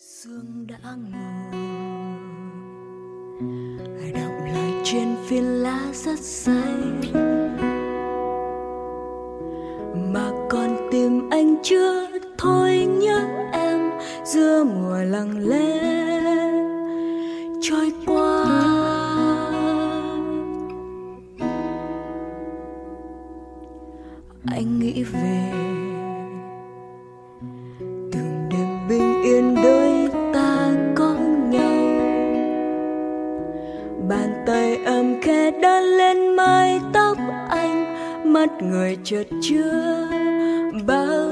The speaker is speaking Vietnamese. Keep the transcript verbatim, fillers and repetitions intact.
Sương đã ngủ, động lại trên phiến lá rất say, mà còn tìm anh chưa thôi nhớ em giữa mùa lặng lẽ trôi qua. Anh nghĩ về từng đêm bình yên đôi ta có nhau, bàn tay ấm khẽ đan lên mái tóc anh, mắt người chợt chưa bao